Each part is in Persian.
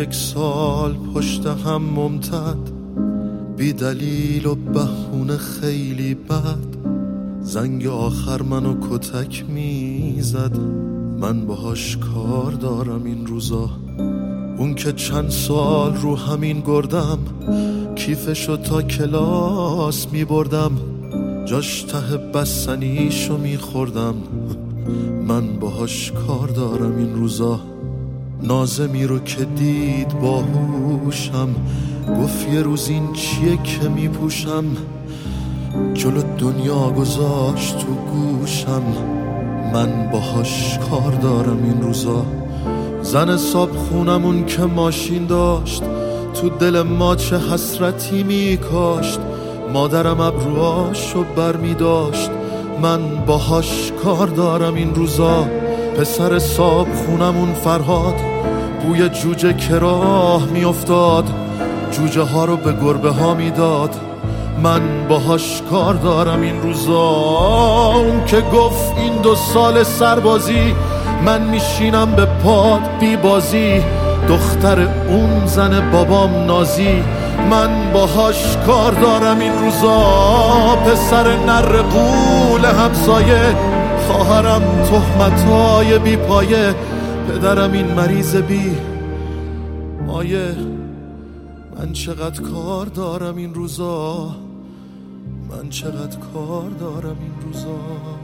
1 سال پشت هم ممتد، بی دلیل و بهونه خیلی بد، زنگ آخر منو کتک میزد. من باهاش کار دارم این روزا. اون که چند سال رو همین گردم، کیفشو تا کلاس میبردم، جاش ته بستنیشو میخوردم. من باهاش کار دارم این روزا. نازمی رو که دید باهوشم، گفت یه روز این چیه که میپوشم، جلو دنیا گذاشت تو گوشم. من باهاش کار دارم این روزا. زن صاحب خونمون که ماشین داشت، تو دل ما چه حسرتی میکاشت. مادرم ابروهاشو بر میداشت. من باهاش کار دارم این روزا. پسر صاحب خونمون فرهاد، بوی جوجه که راه میافتاد، جوجه ها رو به گربه ها میداد. من باهاش کار دارم این روزا. اون که گفت این 2 سال سربازی، من میشینم به پاد بی بازی، دختر اون زن بابام نازی. من باهاش کار دارم این روزا. پسر نر قول همسایه، خواهرم تهمتای بی پایه، پدرم این مریض بی مایه. من چقدر کار دارم این روزا. من چقدر کار دارم این روزا.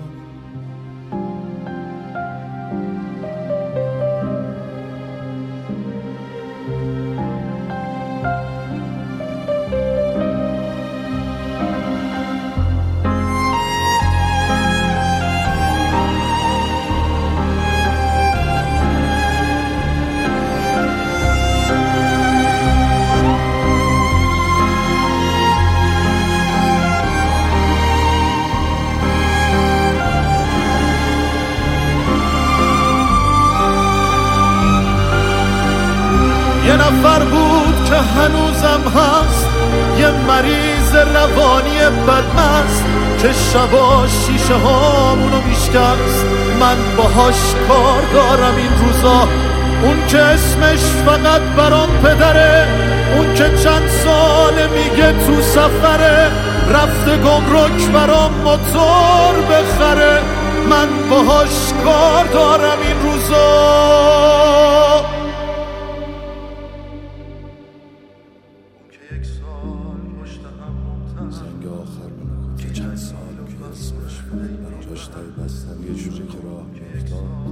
یه نفر بود که هنوزم هست، یه مریض روانی بدمست که شبا شیشه هامونو میشکست. من باهاش کار دارم این روزا. اون که اسمش فقط برام پدره، اون که چند ساله میگه تو سفره، رفته گمرک برام موتور بخره. من باهاش کار دارم این روزا. زنگ آخر منو که چند سال که اسمش بود، جاش تای بستن یه جوری که راه میافتاد،